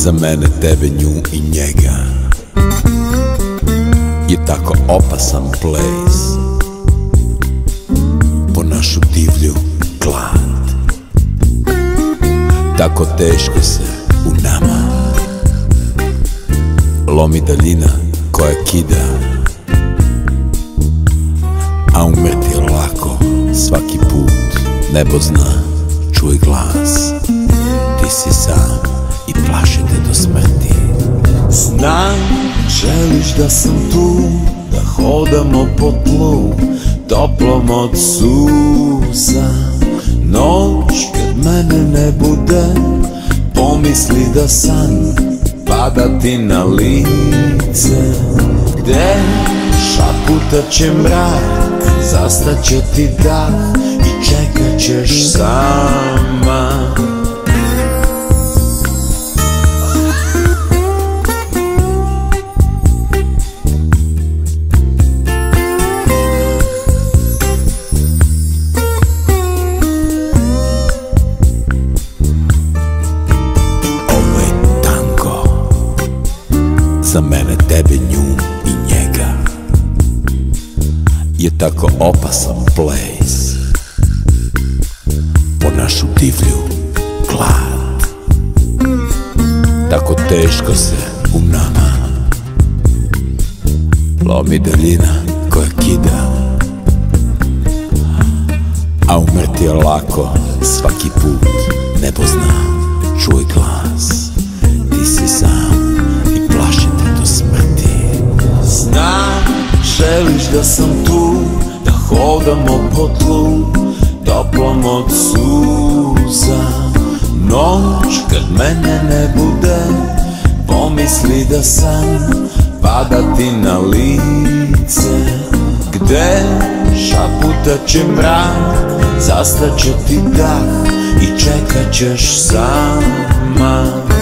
Za mene, tebe, nju i njega je tako opasan place po našu divlju glad. Tako teško se u nama lomi daljina koja kida, a umreti je lako svaki put. Nebo zna, čuj glas, ti si sam i plaši te do smrti. Znam, želiš da sam tu, da hodamo po tlu, toplom od suza. Noć kad mene ne bude, pomisli da san pada ti na lice. Gde šaputat će mrak, zastaće ti dah i čekat ćeš sama. Za mene, tebe, nju i njega je tako opasan place po našu divlju glad. Tako teško se u nama lomi daljina koja kida, a umreti je lako svaki put. Nebo zna, čuj glas, ti si sam i plaši te do smrti. Znam, želiš da sam tu, da hodamo po tlu, toplom od suza. Noć kad mene ne bude, pomisli da san pada ti na lice. Gde šaputat će mrak, zastaće ti dah i čekat ćeš sama.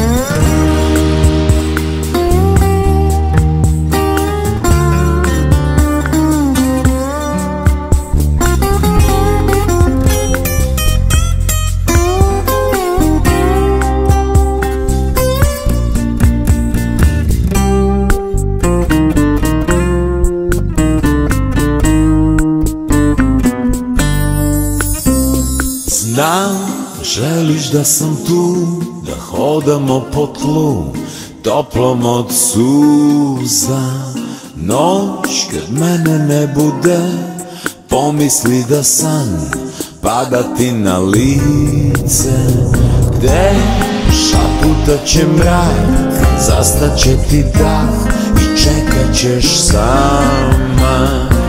Znam, želiš da sam tu, da hodamo po tlu, toplom od suza. Noć kad mene ne bude, pomisli da san pada ti na lice. Gde šaputat će mrak, zastaće ti dah i čekat ćeš sama.